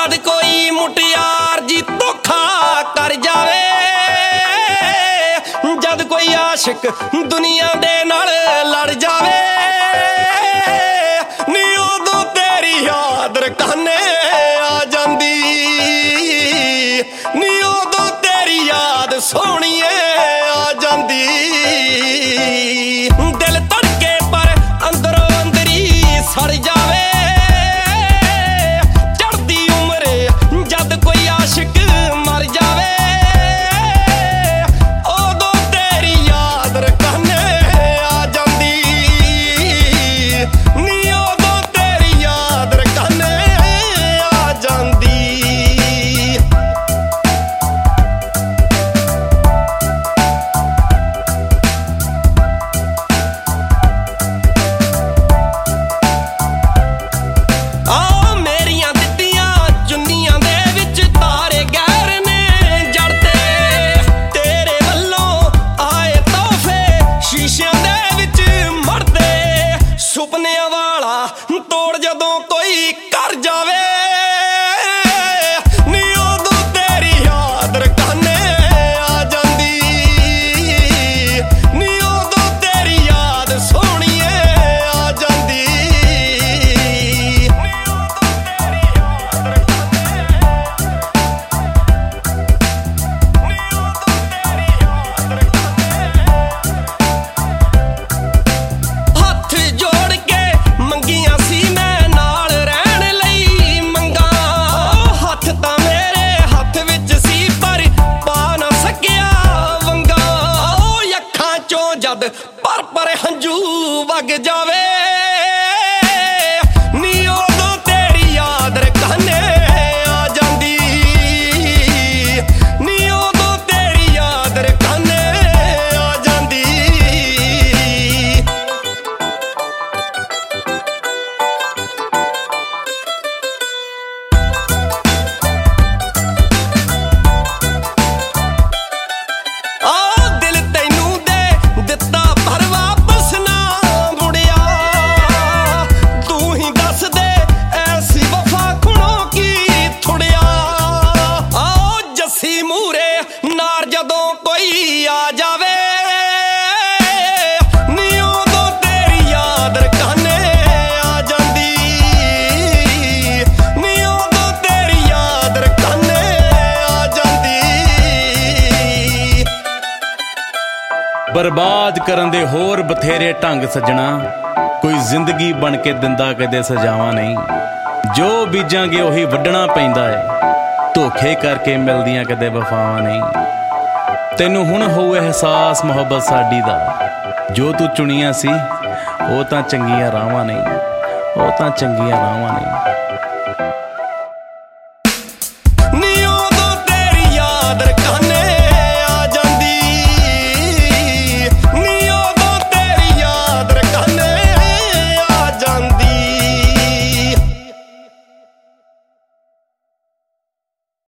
जद कोई मुटियार जी धोखा कर जावे, जद कोई आशिक दुनिया दे नाल लड़ जावे, नी उदों तेरी याद रकाने आ जांदी, नी उदों तेरी याद सोहणीए आ जांदी। दिल धड़के पर अंदरों अंदरी सड़ जावे, चढ़दी उम्र जद कोई आशिक मर जावे, उदों तेरी याद रकाने आ जांदी, नी उदों तेरी याद रकाने आ जांदी। ਸੁਪਨਿਆਂ ਵਾਲਾ ਤੋੜ ਜਦੋਂ ਕੋਈ ਕਰ ਜਾਵੇ, ਨੀ ਉਦੋਂ ਤੇਰੀ ਯਾਦ ਰਕਾਨੇ ਆ ਜਾਂਦੀ, ਨੀ ਉਦੋਂ ਤੇਰੀ ਯਾਦ ਸੋਹਣੀਏ ਆ ਜਾਂਦੀ, ਨੀ ਉਦੋਂ ਤੇਰੀ ਯਾਦ ਰਕਾਨੇ, ਨੀ ਉਦੋਂ ਤੇਰੀ ਯਾਦ ਰਕਾਨੇ। ਹੱਥ ਜੋ ਮੰਗੀਆਂ ਸੀ ਮੈਂ ਨਾਲ ਰਹਿਣ ਲਈ ਮੰਗਾ, ਹੱਥ ਤਾਂ ਮੇਰੇ ਹੱਥ ਵਿੱਚ ਸੀ ਪਰ ਪਾ ਨਾ ਸਕਿਆ ਵੰਗਾ, ਉਹ ਅੱਖਾਂ ਚੋਂ ਜਦ ਪਰ ਹੰਝੂ ਵਗ ਜਾਵੇ, ਨੀ ਉਦੋਂ ਤੇਰੀ ਯਾਦ ਰਕਾਨੇ ਆ ਜਾਂਦੀ, ਨੀ ਉਦੋਂ ਤੇਰੀ ਯਾਦ ਰਕਾਨੇ ਆ ਜਾਂਦੀ। ਜਦੋਂ ਕੋਈ ਆ ਜਾਵੇ, ਨੀ ਉਦੋਂ ਤੇਰੀ ਯਾਦ ਰਕਾਨੇ ਆ ਜਾਂਦੀ, ਨੀ ਉਦੋਂ ਤੇਰੀ ਯਾਦ ਰਕਾਨੇ ਆ ਜਾਂਦੀ। ਬਰਬਾਦ ਕਰਨ ਦੇ ਹੋਰ ਬਥੇਰੇ ਢੰਗ ਸੱਜਣਾ, ਕੋਈ ਜ਼ਿੰਦਗੀ ਬਣ ਕੇ ਦਿੰਦਾ ਕਦੇ ਸਜ਼ਾਵਾਂ ਨਹੀਂ, ਜੋ ਬੀਜਾਂਗੇ ਉਹੀ ਵੱਢਣਾ ਪੈਂਦਾ ਏ, ਧੋਖੇ ਕਰਕੇ ਮਿਲਦੀਆਂ ਕਦੇ ਵਫਾਵਾਂ ਨਹੀਂ। ਤੈਨੂੰ ਹੁਣ ਹੋਊ ਅਹਿਸਾਸ ਮੁਹੱਬਤ ਸਾਡੀ ਦਾ, ਜੋ ਤੂੰ ਚੁਣੀਆਂ ਸੀ ਉਹ ਤਾਂ ਚੰਗੀਆਂ ਰਾਹਾਂ ਨਹੀਂ, ਉਹ ਤਾਂ ਚੰਗੀਆਂ ਰਾਹਾਂ ਨਹੀਂ।